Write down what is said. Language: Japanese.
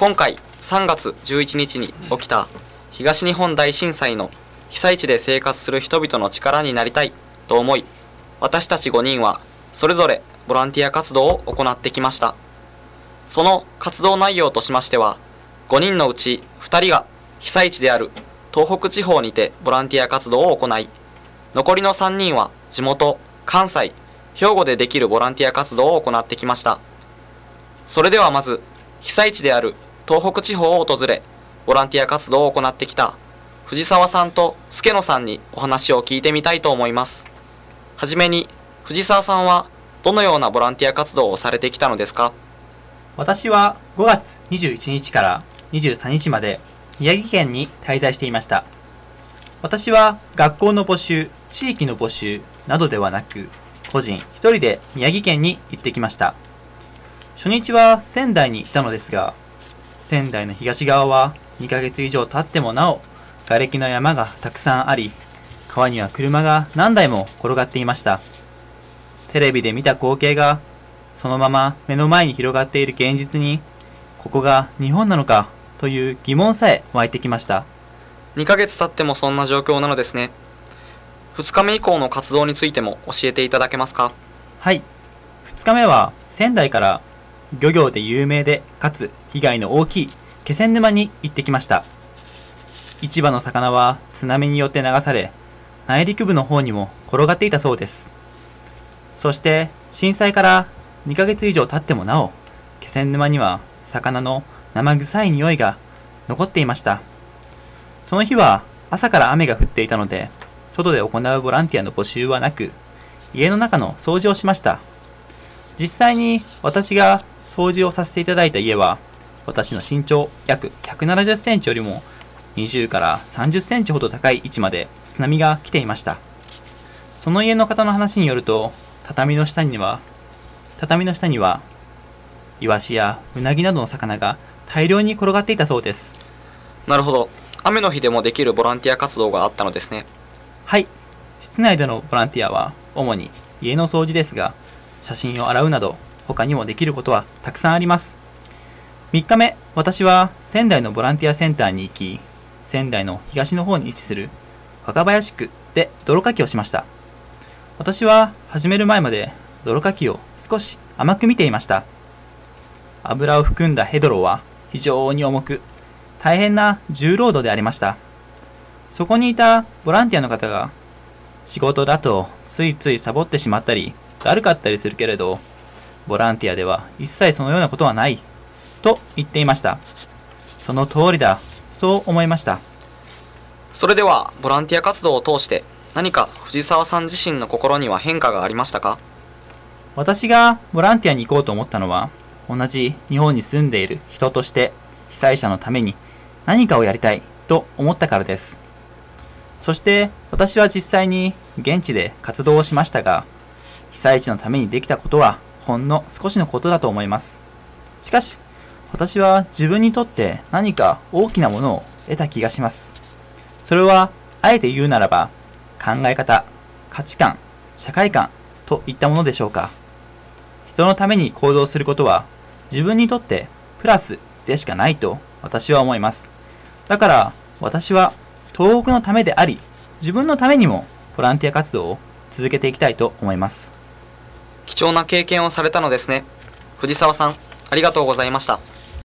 今回3月11日に起きた東日本大震災の被災地で生活する人々の力になりたいと思い、私たち5人はそれぞれボランティア活動を行ってきました。その活動内容としましては、5人のうち2人が被災地である東北地方にてボランティア活動を行い、残りの3人は地元、関西、兵庫でできるボランティア活動を行ってきました。それではまず、被災地である東北地方を訪れ、ボランティア活動を行ってきた藤沢さんと助野さんにお話を聞いてみたいと思います。はじめに、藤沢さんはどのようなボランティア活動をされてきたのですか？ 私は5月21日から23日まで宮城県に滞在していました。私は学校の募集、地域の募集などではなく、個人一人で宮城県に行ってきました。初日は仙台にいたのですが、仙台の東側は2ヶ月以上経ってもなお、瓦礫の山がたくさんあり、川には車が何台も転がっていました。テレビで見た光景が、そのまま目の前に広がっている現実に、ここが日本なのかという疑問さえ湧いてきました。 2ヶ月経ってもそんな状況なのですね。2日目以降の活動についても教えていただけますか？ はい。2日目は仙台から漁業で有名でかつ被害の大きい気仙沼に行ってきました。市場の魚は津波によって流され、内陸部の方にも転がっていたそうです。そして震災から2ヶ月以上経ってもなお、気仙沼には魚の生臭い匂いが残っていました。その日は朝から雨が降っていたので、外で行うボランティアの募集はなく、家の中の掃除をしました。実際に私が掃除をさせていただいた家は、私の身長約170センチよりも20から30センチほど高い位置まで津波が来ていました。その家の方の話によると、畳の下にはイワシやウナギなどの魚が大量に転がっていたそうです。 なるほど。雨の日でもできるボランティア活動があったのですね。 はい。室内でのボランティアは主に家の掃除ですが、写真を洗うなど他にもできることはたくさんあります。3日目、私は仙台のボランティアセンターに行き、仙台の東の方に位置する若林区で泥かきをしました。私は始める前まで泥かきを少し甘く見ていました。油を含んだヘドロは非常に重く、大変な重労働でありました。そこにいたボランティアの方が、仕事だとついついサボってしまったり、だるかったりするけれど、ボランティアでは一切そのようなことはない、と言っていました。その通りだ、そう思いました。 それでは、ボランティア活動を通して何か藤沢さん自身の心には変化がありましたか？ 私がボランティアに行こうと思ったのは、同じ日本に住んでいる人として被災者のために何かをやりたいと思ったからです。そして私は実際に現地で活動をしましたが、被災地のためにできたことはほんの少しのことだと思います。しかし私は自分にとって何か大きなものを得た気がします。それはあえて言うならば、考え方、価値観、社会観といったものでしょうか。人のために行動することは自分にとってプラスでしかないと私は思います。だから私は東北のためであり、自分のためにもボランティア活動を続けていきたいと思います。 貴重な経験をされたのですね。藤沢さん、ありがとうございました。